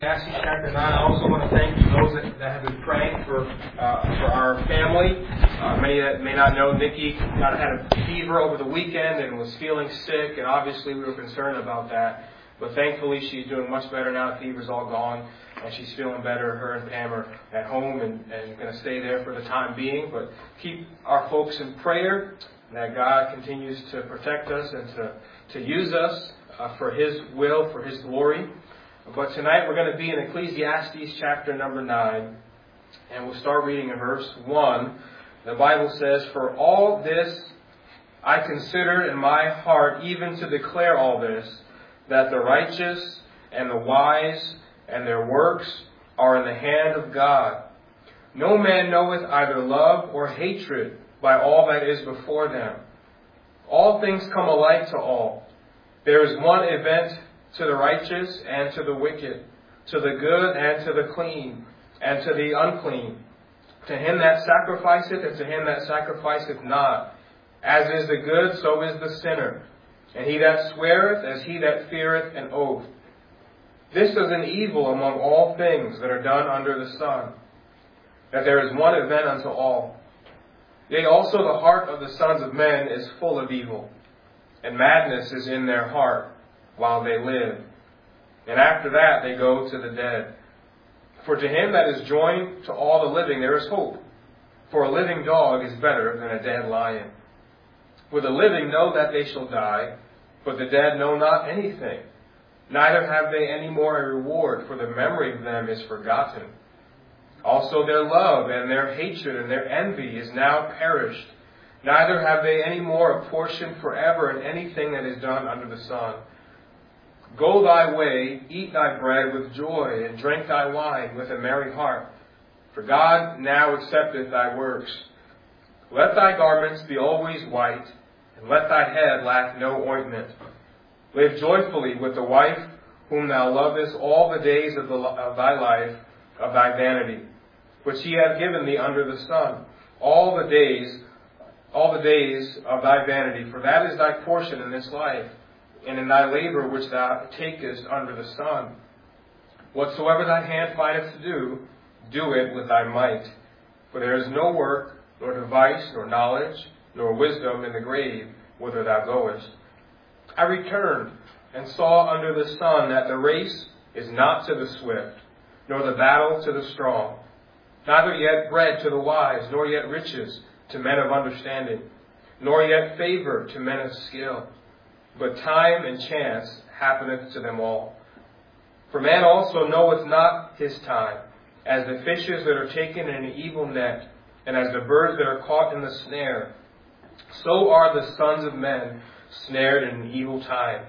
Acts chapter 9. I also want to thank those that have been praying for our family. Many that may not know, Nikki had a fever over the weekend and was feeling sick, and obviously we were concerned about that. But thankfully she's doing much better now. The fever's all gone, and she's feeling better. Her and Pam are at home and going to stay there for the time being. But keep our folks in prayer that God continues to protect us and to use us for His will, for His glory. But tonight we're going to be in Ecclesiastes chapter number 9, and we'll start reading in verse 1. The Bible says, "For all this I consider in my heart, even to declare all this, that the righteous and the wise and their works are in the hand of God. No man knoweth either love or hatred by all that is before them. All things come alike to all. There is one event to the righteous and to the wicked, to the good and to the clean, and to the unclean. To him that sacrificeth and to him that sacrificeth not. As is the good, so is the sinner. And he that sweareth, as he that feareth an oath. This is an evil among all things that are done under the sun, that there is one event unto all. Yea, also the heart of the sons of men is full of evil, and madness is in their heart while they live. And after that they go to the dead. For to him that is joined to all the living there is hope. For a living dog is better than a dead lion. For the living know that they shall die, but the dead know not anything. Neither have they any more a reward, for the memory of them is forgotten. Also their love and their hatred and their envy is now perished. Neither have they any more a portion forever in anything that is done under the sun. Go thy way, eat thy bread with joy, and drink thy wine with a merry heart. For God now accepteth thy works. Let thy garments be always white, and let thy head lack no ointment. Live joyfully with the wife whom thou lovest all the days of thy life, of thy vanity, which he hath given thee under the sun, all the days of thy vanity. For that is thy portion in this life, and in thy labor which thou takest under the sun. Whatsoever thy hand findeth to do, do it with thy might. For there is no work, nor device, nor knowledge, nor wisdom in the grave, whither thou goest. I returned, and saw under the sun that the race is not to the swift, nor the battle to the strong, neither yet bread to the wise, nor yet riches to men of understanding, nor yet favor to men of skill. But time and chance happeneth to them all. For man also knoweth not his time, as the fishes that are taken in an evil net, and as the birds that are caught in the snare. So are the sons of men snared in an evil time,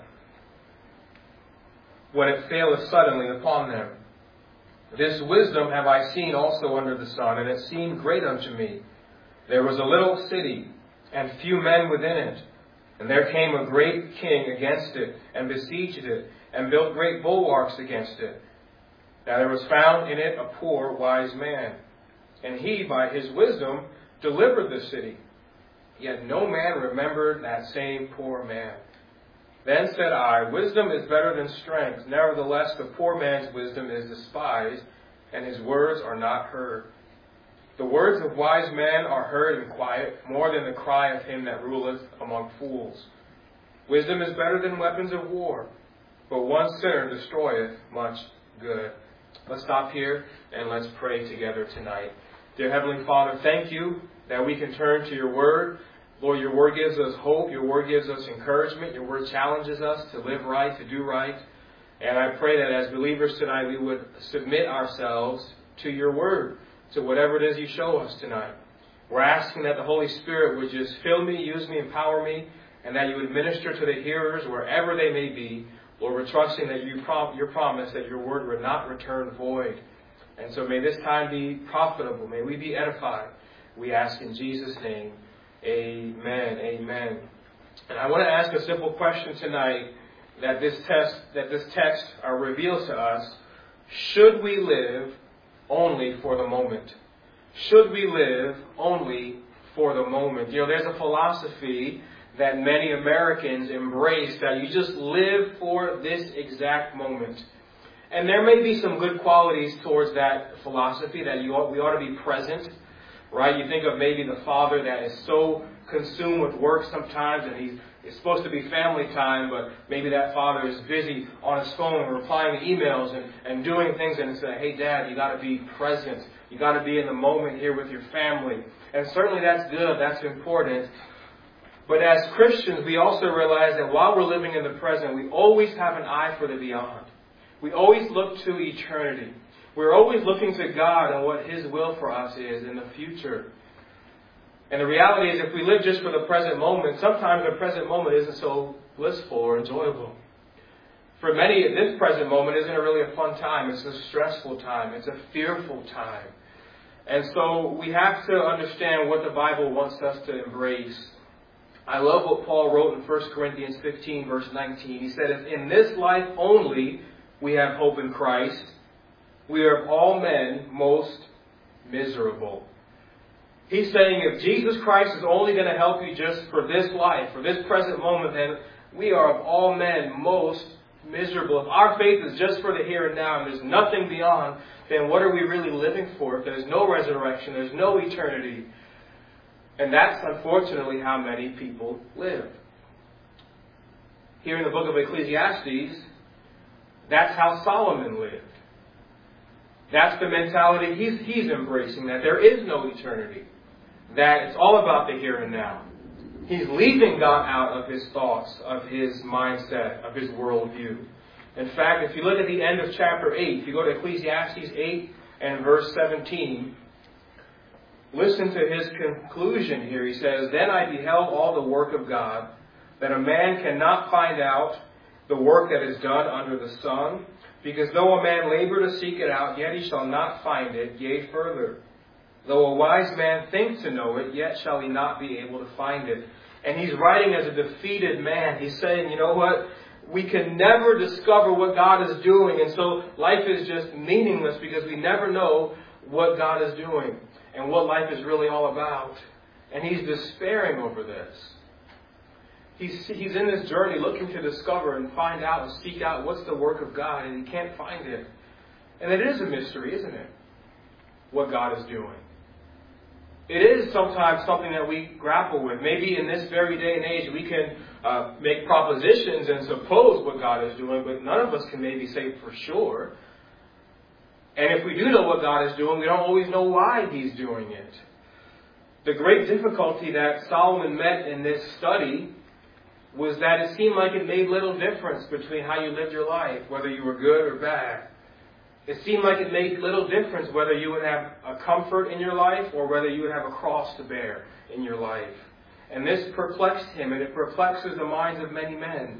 when it faileth suddenly upon them. This wisdom have I seen also under the sun, and it seemed great unto me. There was a little city, and few men within it. And there came a great king against it, and besieged it, and built great bulwarks against it. Now there was found in it a poor wise man, and he by his wisdom delivered the city. Yet no man remembered that same poor man. Then said I, Wisdom is better than strength. Nevertheless the poor man's wisdom is despised, and his words are not heard. The words of wise men are heard in quiet, more than the cry of him that ruleth among fools. Wisdom is better than weapons of war, but one sinner destroyeth much good." Let's stop here and let's pray together tonight. Dear Heavenly Father, thank you that we can turn to your word. Lord, your word gives us hope. Your word gives us encouragement. Your word challenges us to live right, to do right. And I pray that as believers tonight, we would submit ourselves to your word, to whatever it is you show us tonight. We're asking that the Holy Spirit would just fill me, use me, empower me, and that you would minister to the hearers wherever they may be. Lord, we're trusting that your promise that your word would not return void. And so may this time be profitable. May we be edified. We ask in Jesus' name. Amen. Amen. And I want to ask a simple question tonight that this text reveals to us. Should we live only for the moment? Should we live only for the moment? You know, there's a philosophy that many Americans embrace that you just live for this exact moment. And there may be some good qualities towards that philosophy, that we ought to be present, right? You think of maybe the father that is so consumed with work sometimes, and it's supposed to be family time, but maybe that father is busy on his phone replying to emails and doing things, and say, hey, Dad, you got to be present. You got to be in the moment here with your family. And certainly that's good, that's important. But as Christians, we also realize that while we're living in the present, we always have an eye for the beyond. We always look to eternity. We're always looking to God and what His will for us is in the future. And the reality is, if we live just for the present moment, sometimes the present moment isn't so blissful or enjoyable. For many, this present moment isn't really a fun time. It's a stressful time. It's a fearful time. And so we have to understand what the Bible wants us to embrace. I love what Paul wrote in 1 Corinthians 15, verse 19. He said, if in this life only we have hope in Christ, we are of all men most miserable. He's saying if Jesus Christ is only going to help you just for this life, for this present moment, then we are of all men most miserable. If our faith is just for the here and now and there's nothing beyond, then what are we really living for? If there's no resurrection, there's no eternity. And that's unfortunately how many people live. Here in the book of Ecclesiastes, that's how Solomon lived. That's the mentality he's embracing, that there is no eternity. That it's all about the here and now. He's leaving God out of his thoughts, of his mindset, of his worldview. In fact, if you look at the end of chapter 8, if you go to Ecclesiastes 8 and verse 17, listen to his conclusion here. He says, then I beheld all the work of God, that a man cannot find out the work that is done under the sun, because though a man labor to seek it out, yet he shall not find it, yea, further. Though a wise man think to know it, yet shall he not be able to find it. And he's writing as a defeated man. He's saying, you know what? We can never discover what God is doing. And so life is just meaningless because we never know what God is doing and what life is really all about. And he's despairing over this. He's in this journey looking to discover and find out and seek out what's the work of God, and he can't find it. And it is a mystery, isn't it? What God is doing. It is sometimes something that we grapple with. Maybe in this very day and age we can make propositions and suppose what God is doing, but none of us can maybe say for sure. And if we do know what God is doing, we don't always know why He's doing it. The great difficulty that Solomon met in this study was that it seemed like it made little difference between how you lived your life, whether you were good or bad. It seemed like it made little difference whether you would have a comfort in your life or whether you would have a cross to bear in your life. And this perplexed him, and it perplexes the minds of many men.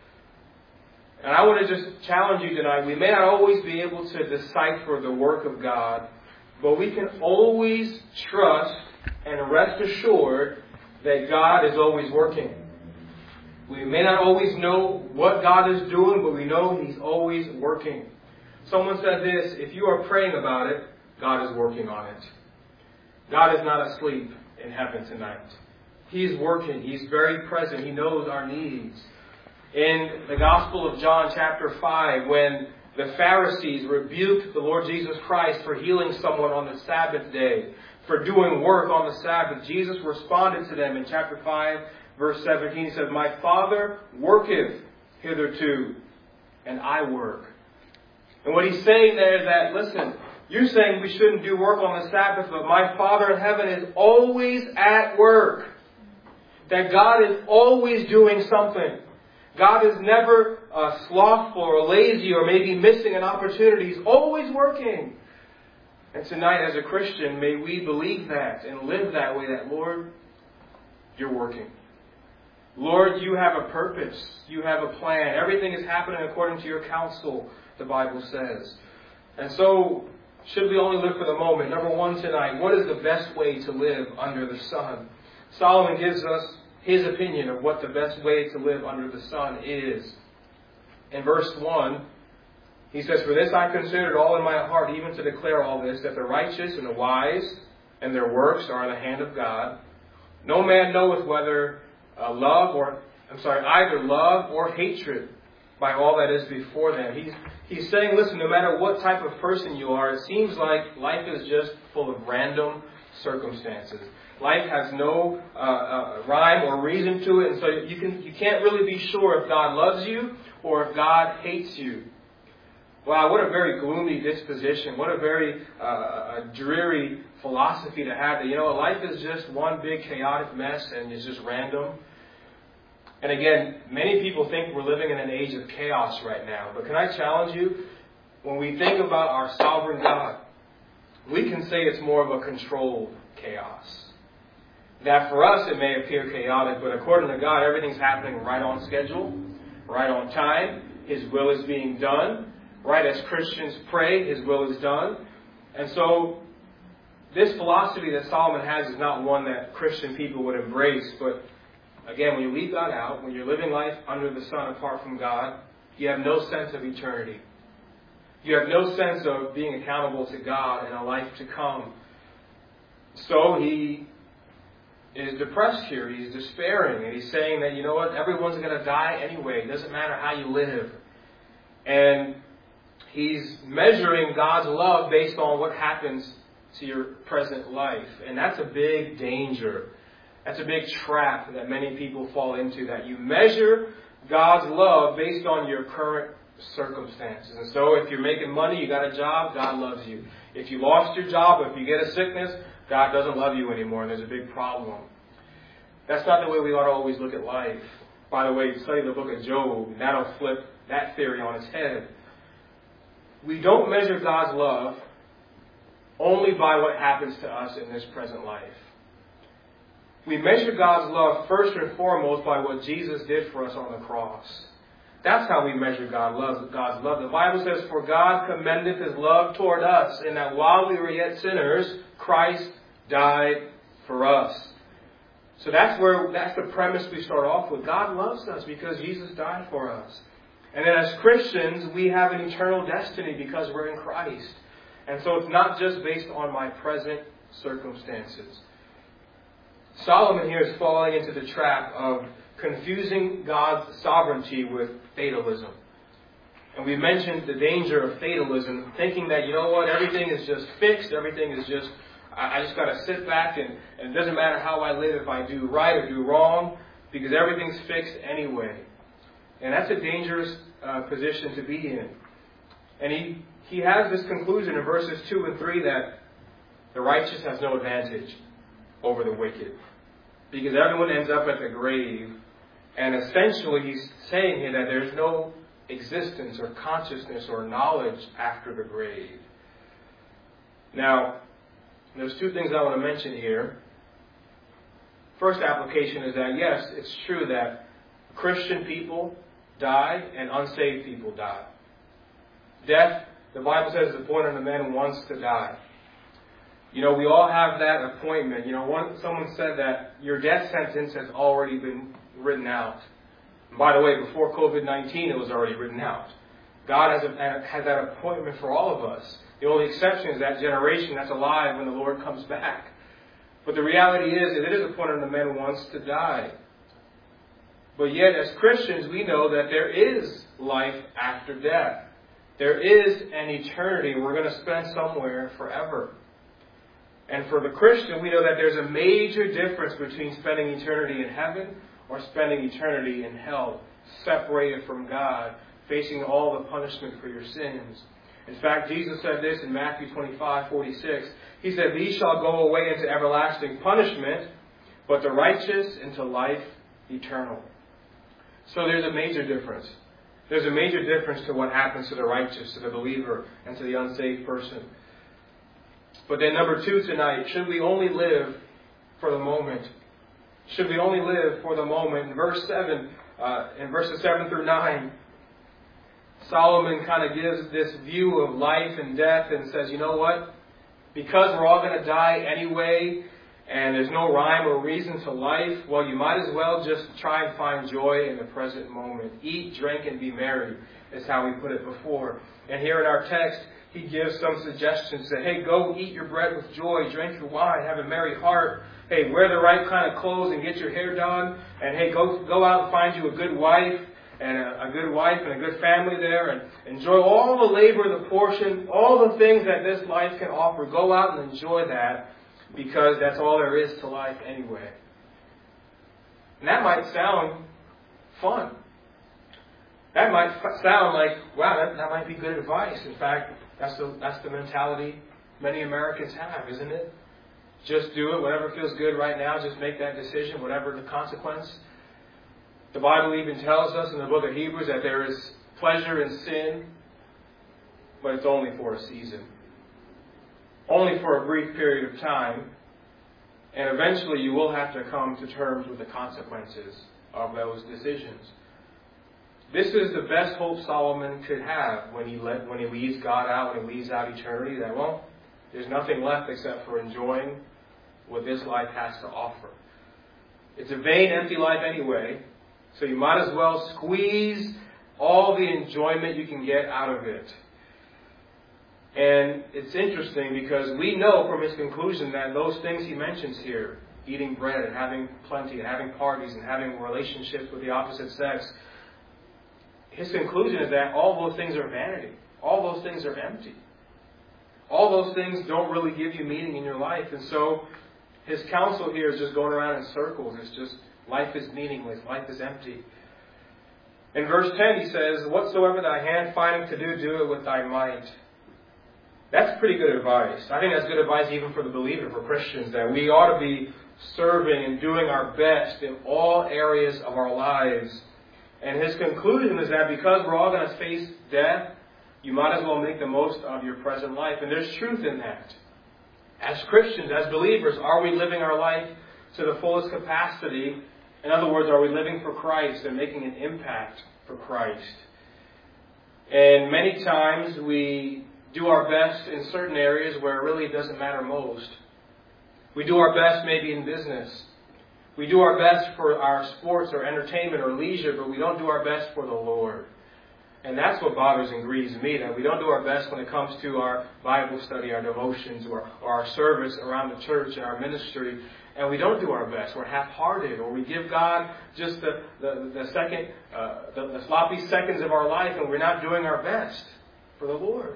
And I want to just challenge you tonight. We may not always be able to decipher the work of God, but we can always trust and rest assured that God is always working. We may not always know what God is doing, but we know He's always working. Someone said this, if you are praying about it, God is working on it. God is not asleep in heaven tonight. He's working. He's very present. He knows our needs. In the Gospel of John chapter 5, when the Pharisees rebuked the Lord Jesus Christ for healing someone on the Sabbath day, for doing work on the Sabbath, Jesus responded to them in chapter 5, verse 17. He said, my Father worketh hitherto, and I work. And what he's saying there is that, listen, you're saying we shouldn't do work on the Sabbath, but my Father in heaven is always at work. That God is always doing something. God is never slothful or lazy or maybe missing an opportunity. He's always working. And tonight as a Christian, may we believe that and live that way, that Lord, you're working. Lord, you have a purpose. You have a plan. Everything is happening according to your counsel, the Bible says. And so, should we only live for the moment? Number one tonight, what is the best way to live under the sun? Solomon gives us his opinion of what the best way to live under the sun is. In verse 1, he says, for this I considered all in my heart, even to declare all this, that the righteous and the wise and their works are in the hand of God. No man knoweth whether either love or hatred by all that is before them. He's saying, listen, no matter what type of person you are, it seems like life is just full of random circumstances. Life has no rhyme or reason to it, and so you can't really be sure if God loves you or if God hates you. Wow, what a very gloomy disposition. What a very dreary philosophy to have. That, life is just one big chaotic mess and it's just random. And again, many people think we're living in an age of chaos right now. But can I challenge you? When we think about our sovereign God, we can say it's more of a controlled chaos. That for us it may appear chaotic, but according to God, everything's happening right on schedule, right on time. His will is being done. Right as Christians pray, His will is done. And so, this philosophy that Solomon has is not one that Christian people would embrace, but again, when you leave God out, when you're living life under the sun apart from God, you have no sense of eternity. You have no sense of being accountable to God and a life to come. So he is depressed here. He's despairing. And he's saying that, everyone's going to die anyway. It doesn't matter how you live. And he's measuring God's love based on what happens to your present life. And that's a big danger. That's a big trap that many people fall into, that you measure God's love based on your current circumstances. And so if you're making money, you got a job, God loves you. If you lost your job, if you get a sickness, God doesn't love you anymore, and there's a big problem. That's not the way we ought to always look at life. By the way, study the book of Job, and that'll flip that theory on its head. We don't measure God's love only by what happens to us in this present life. We measure God's love first and foremost by what Jesus did for us on the cross. That's how we measure God's love. The Bible says, "For God commendeth His love toward us, in that while we were yet sinners, Christ died for us." So that's the premise we start off with. God loves us because Jesus died for us. And then as Christians, we have an eternal destiny because we're in Christ. And so it's not just based on my present circumstances. Solomon here is falling into the trap of confusing God's sovereignty with fatalism. And we mentioned the danger of fatalism, thinking that, everything is just fixed, everything is just, I just got to sit back and it doesn't matter how I live, if I do right or do wrong, because everything's fixed anyway. And that's a dangerous position to be in. And he has this conclusion in verses 2 and 3 that the righteous has no advantage over the wicked, because everyone ends up at the grave. And essentially he's saying here that there's no existence or consciousness or knowledge after the grave. Now, there's two things I want to mention here. First application is that, yes, it's true that Christian people die and unsaved people die. Death, the Bible says, is appointed unto men once to die. We all have that appointment. Someone said that your death sentence has already been written out. And by the way, before COVID-19, it was already written out. God has that appointment for all of us. The only exception is that generation that's alive when the Lord comes back. But the reality is that it is appointed unto men once to die. But yet, as Christians, we know that there is life after death. There is an eternity we're going to spend somewhere forever. And for the Christian, we know that there's a major difference between spending eternity in heaven or spending eternity in hell, separated from God, facing all the punishment for your sins. In fact, Jesus said this in Matthew 25:46. He said, "These shall go away into everlasting punishment, but the righteous into life eternal." So there's a major difference. There's a major difference to what happens to the righteous, to the believer, and to the unsaved person. But then number 2 tonight, should we only live for the moment? Should we only live for the moment? In verses 7 through 9, Solomon kind of gives this view of life and death and says, what? Because we're all going to die anyway, and there's no rhyme or reason to life, well, you might as well just try and find joy in the present moment. Eat, drink, and be merry, is how we put it before. And here in our text, he gives some suggestions. Say, hey, go eat your bread with joy, drink your wine, have a merry heart. Hey, wear the right kind of clothes and get your hair done. And hey, go out and find you a good wife and a good wife and a good family there, and enjoy all the labor, the portion, all the things that this life can offer. Go out and enjoy that, because that's all there is to life anyway. And that might sound fun. That might sound like, wow, that might be good advice. In fact, that's the mentality many Americans have, isn't it? Just do it, whatever feels good right now, just make that decision, whatever the consequence. The Bible even tells us in the book of Hebrews that there is pleasure in sin, but it's only for a season. Only for a brief period of time. And eventually you will have to come to terms with the consequences of those decisions. This is the best hope Solomon could have when he leaves God out, when he leaves out eternity, that, well, there's nothing left except for enjoying what this life has to offer. It's a vain, empty life anyway, so you might as well squeeze all the enjoyment you can get out of it. And it's interesting because we know from his conclusion that those things he mentions here, eating bread and having plenty and having parties and having relationships with the opposite sex, his conclusion is that all those things are vanity. All those things are empty. All those things don't really give you meaning in your life. And so his counsel here is just going around in circles. It's just, life is meaningless. Life is empty. In verse 10 he says, whatsoever thy hand findeth to do, do it with thy might. That's pretty good advice. I think that's good advice even for the believer, for Christians, that we ought to be serving and doing our best in all areas of our lives. And his conclusion is that because we're all going to face death, you might as well make the most of your present life. And there's truth in that. As Christians, as believers, are we living our life to the fullest capacity? In other words, are we living for Christ and making an impact for Christ? And many times we do our best in certain areas where it really doesn't matter most. We do our best maybe in business. We do our best for our sports or entertainment or leisure, but we don't do our best for the Lord. And that's what bothers and grieves me, that we don't do our best when it comes to our Bible study, our devotions, or our service around the church and our ministry. And we don't do our best. We're half-hearted, or we give God just the sloppy seconds of our life, and we're not doing our best for the Lord.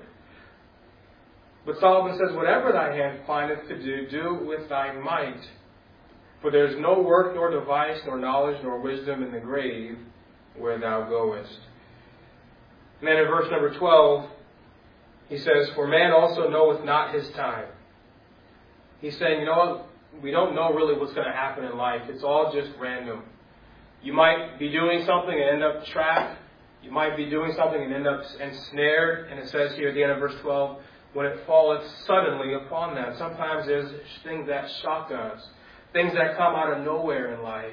But Solomon says, whatever thy hand findeth to do, do with thy might. For there is no work, nor device, nor knowledge, nor wisdom in the grave where thou goest. And then in verse number 12, he says, for man also knoweth not his time. He's saying, you know what? We don't know really what's going to happen in life. It's all just random. You might be doing something and end up trapped. You might be doing something and end up ensnared. And it says here at the end of verse 12, when it falleth suddenly upon them. Sometimes there's things that shock us. Things that come out of nowhere in life.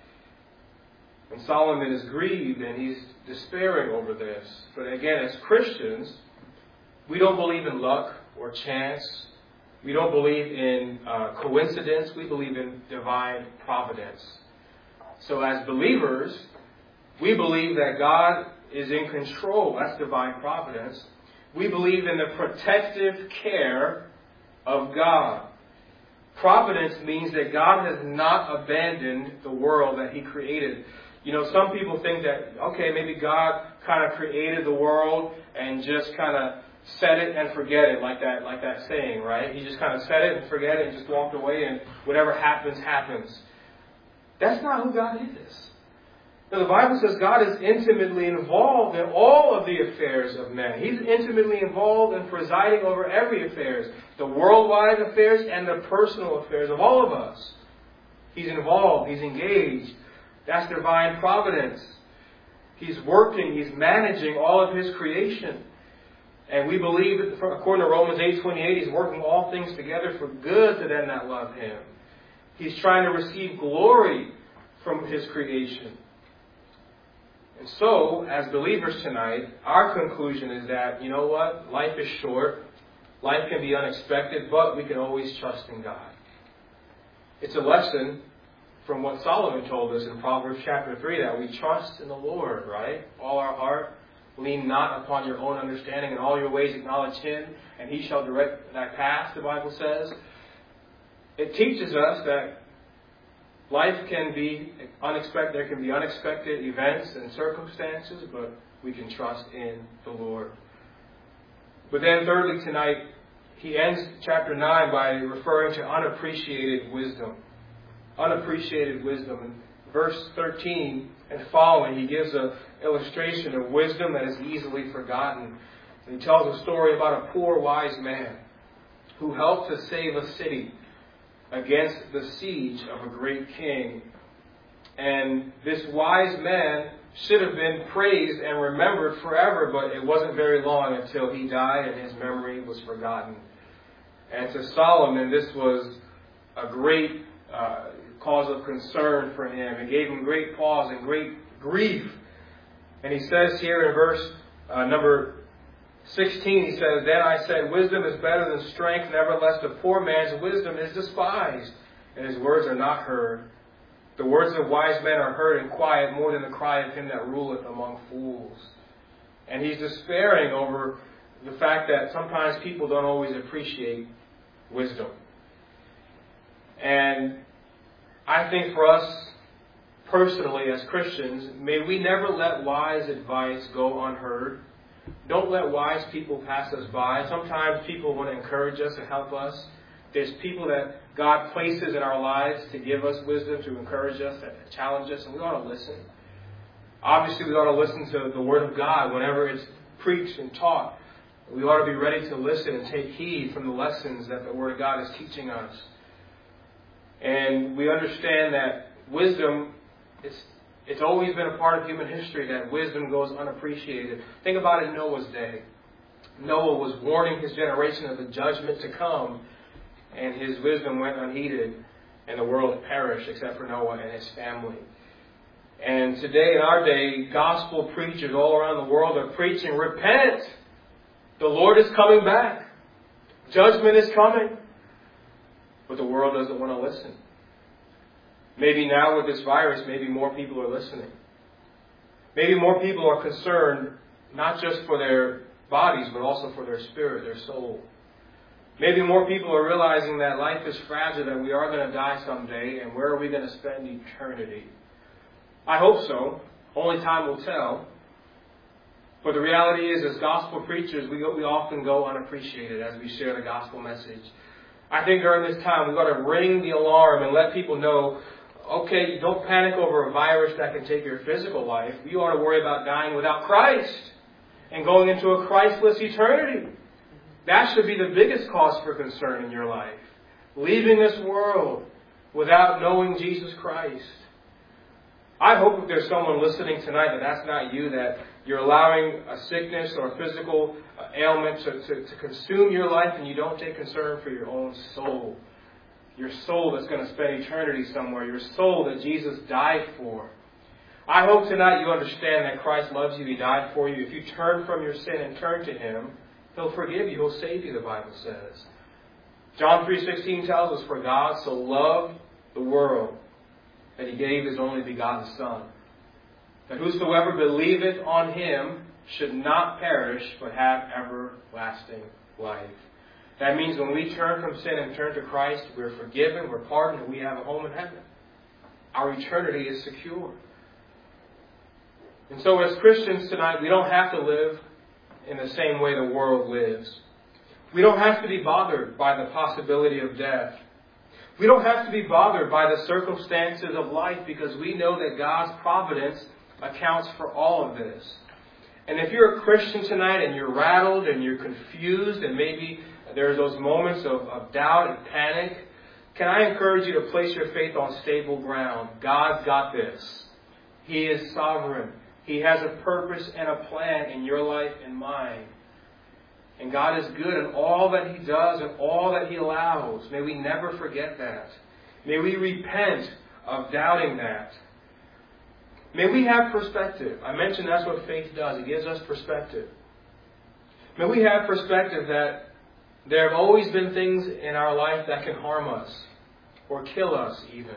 And Solomon is grieved and he's despairing over this. But again, as Christians, we don't believe in luck or chance. We don't believe in coincidence. We believe in divine providence. So as believers, we believe that God is in control. That's divine providence. We believe in the protective care of God. Providence means that God has not abandoned the world that He created. You know, some people think that, okay, maybe God kind of created the world and just kind of set it and forget it, like that saying, right? He just kind of set it and forget it and just walked away, and whatever happens, happens. That's not who God is. Now, the Bible says God is intimately involved in all of the affairs of men. He's intimately involved in presiding over every affairs, the worldwide affairs and the personal affairs of all of us. He's involved. He's engaged. That's divine providence. He's working. He's managing all of His creation. And we believe, according to Romans 8:28, He's working all things together for good to them that love Him. He's trying to receive glory from His creation. And so, as believers tonight, our conclusion is that, you know what? Life is short. Life can be unexpected, but we can always trust in God. It's a lesson from what Solomon told us in Proverbs chapter 3, that we trust in the Lord, right? All our heart. Lean not upon your own understanding. In all your ways acknowledge Him, and He shall direct thy path, the Bible says. It teaches us that Life can be unexpected. There can be unexpected events and circumstances, but we can trust in the Lord. But then thirdly tonight, he ends chapter 9 by referring to unappreciated wisdom. Unappreciated wisdom. In verse 13 and following, he gives an illustration of wisdom that is easily forgotten. And he tells a story about a poor wise man who helped to save a city against the siege of a great king. And this wise man should have been praised and remembered forever, but it wasn't very long until he died and his memory was forgotten. And to Solomon, this was a great cause of concern for him. It gave him great pause and great grief. And he says here in verse number 16, he says, "Then I said, wisdom is better than strength. Nevertheless, the poor man's wisdom is despised, and his words are not heard. The words of wise men are heard in quiet more than the cry of him that ruleth among fools." And he's despairing over the fact that sometimes people don't always appreciate wisdom. And I think for us personally as Christians, may we never let wise advice go unheard. Don't let wise people pass us by. Sometimes people want to encourage us and help us. There's people that God places in our lives to give us wisdom, to encourage us, to challenge us, and we ought to listen. Obviously, we ought to listen to the Word of God whenever it's preached and taught. We ought to be ready to listen and take heed from the lessons that the Word of God is teaching us. And we understand that wisdom, it's always been a part of human history that wisdom goes unappreciated. Think about it in Noah's day. Noah was warning his generation of the judgment to come, and his wisdom went unheeded, and the world perished except for Noah and his family. And today, in our day, gospel preachers all around the world are preaching, repent! The Lord is coming back. Judgment is coming. But the world doesn't want to listen. Maybe now with this virus, maybe more people are listening. Maybe more people are concerned not just for their bodies, but also for their spirit, their soul. Maybe more people are realizing that life is fragile, that we are going to die someday, and where are we going to spend eternity? I hope so. Only time will tell. But the reality is, as gospel preachers, we often go unappreciated as we share the gospel message. I think during this time, we've got to ring the alarm and let people know, okay, don't panic over a virus that can take your physical life. You ought to worry about dying without Christ and going into a Christless eternity. That should be the biggest cause for concern in your life. Leaving this world without knowing Jesus Christ. I hope if there's someone listening tonight that's not you, that you're allowing a sickness or a physical ailment to consume your life and you don't take concern for your own soul. Your soul that's going to spend eternity somewhere. Your soul that Jesus died for. I hope tonight you understand that Christ loves you. He died for you. If you turn from your sin and turn to Him, He'll forgive you. He'll save you, the Bible says. John 3:16 tells us, "For God so loved the world that He gave His only begotten Son, that whosoever believeth on Him should not perish, but have everlasting life." That means when we turn from sin and turn to Christ, we're forgiven, we're pardoned, and we have a home in heaven. Our eternity is secure. And so as Christians tonight, we don't have to live in the same way the world lives. We don't have to be bothered by the possibility of death. We don't have to be bothered by the circumstances of life, because we know that God's providence accounts for all of this. And if you're a Christian tonight and you're rattled and you're confused and maybe there's those moments of doubt and panic, can I encourage you to place your faith on stable ground? God's got this. He is sovereign. He has a purpose and a plan in your life and mine. And God is good in all that He does and all that He allows. May we never forget that. May we repent of doubting that. May we have perspective. I mentioned that's what faith does. It gives us perspective. May we have perspective that there have always been things in our life that can harm us or kill us even.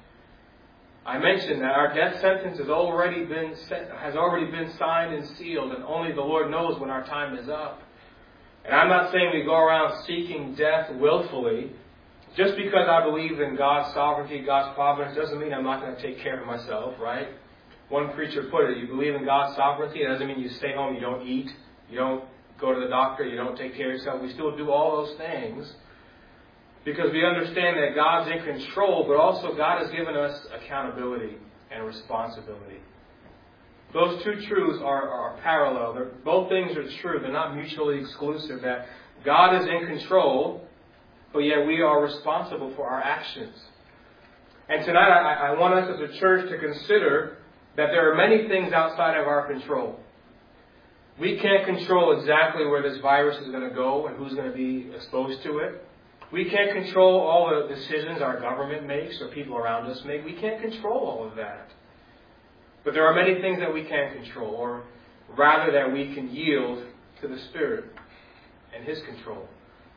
I mentioned that our death sentence has already been signed and sealed, and only the Lord knows when our time is up. And I'm not saying we go around seeking death willfully. Just because I believe in God's sovereignty, God's providence, doesn't mean I'm not going to take care of myself, right? One preacher put it, you believe in God's sovereignty, it doesn't mean you stay home, you don't eat, you don't go to the doctor, you don't take care of yourself. We still do all those things because we understand that God's in control, but also God has given us accountability and responsibility. Those two truths are parallel. Both things are true. They're not mutually exclusive. That God is in control, but yet we are responsible for our actions. And tonight I want us as a church to consider that there are many things outside of our control. We can't control exactly where this virus is going to go and who's going to be exposed to it. We can't control all the decisions our government makes or people around us make. We can't control all of that. But there are many things that we can control, or rather that we can yield to the Spirit and His control.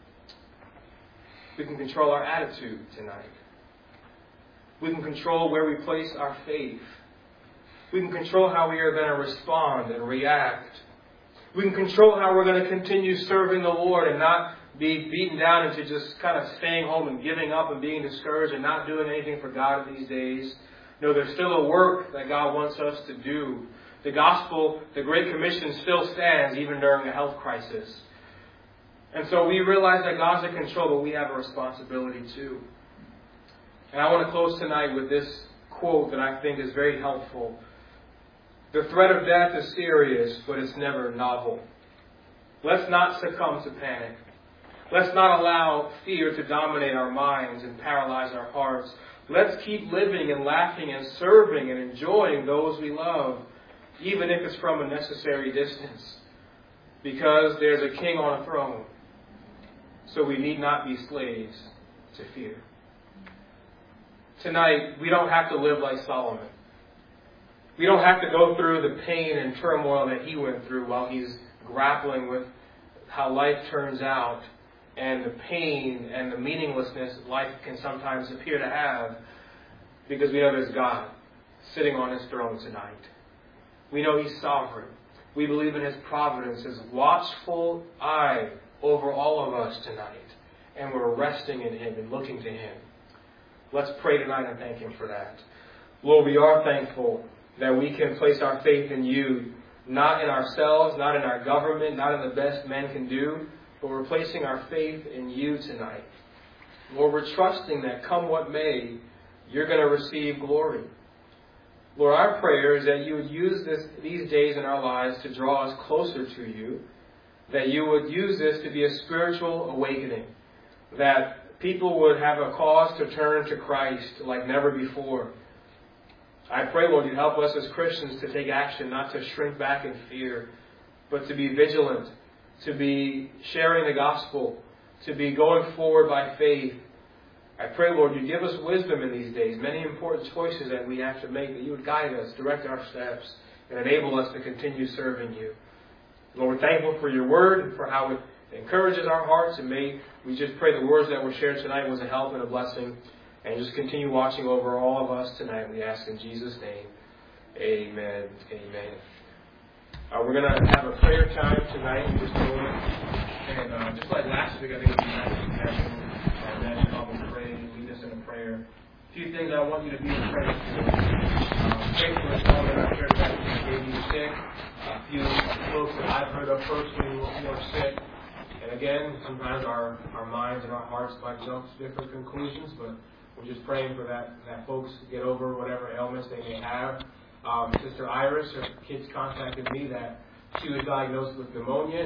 We can control our attitude tonight. We can control where we place our faith. We can control how we are going to respond and react. We can control how we're going to continue serving the Lord and not be beaten down into just kind of staying home and giving up and being discouraged and not doing anything for God these days. No, there's still a work that God wants us to do. The gospel, the Great Commission still stands even during a health crisis. And so we realize that God's in control, but we have a responsibility too. And I want to close tonight with this quote that I think is very helpful. The threat of death is serious, but it's never novel. Let's not succumb to panic. Let's not allow fear to dominate our minds and paralyze our hearts. Let's keep living and laughing and serving and enjoying those we love, even if it's from a necessary distance. Because there's a king on a throne. So we need not be slaves to fear. Tonight, we don't have to live like Solomon. We don't have to go through the pain and turmoil that he went through while he's grappling with how life turns out and the pain and the meaninglessness life can sometimes appear to have, because we know there's God sitting on His throne tonight. We know He's sovereign. We believe in His providence, His watchful eye over all of us tonight. And we're resting in Him and looking to Him. Let's pray tonight and thank Him for that. Lord, we are thankful that we can place our faith in You, not in ourselves, not in our government, not in the best men can do, but we're placing our faith in You tonight. Lord, we're trusting that come what may, You're going to receive glory. Lord, our prayer is that You would use these days in our lives to draw us closer to You, that You would use this to be a spiritual awakening, that people would have a cause to turn to Christ like never before. I pray, Lord, You help us as Christians to take action, not to shrink back in fear, but to be vigilant, to be sharing the gospel, to be going forward by faith. I pray, Lord, You give us wisdom in these days, many important choices that we have to make, that You would guide us, direct our steps, and enable us to continue serving You. Lord, we're thankful for Your word and for how it encourages our hearts, and may we just pray the words that were shared tonight was a help and a blessing, and just continue watching over all of us tonight. We ask in Jesus' name, amen. Amen. We're going to have a prayer time tonight in just a moment. And just like last week, I think it would be nice to have men come and pray, lead us in a prayer. A few things I want you to be in prayer for. Pray for us all that our church may be sick. A few folks that I've heard of personally who are sick. And again, sometimes our minds and our hearts might jump to different conclusions, but we're just praying for that folks get over whatever ailments they may have. Sister Iris, her kids contacted me that she was diagnosed with pneumonia.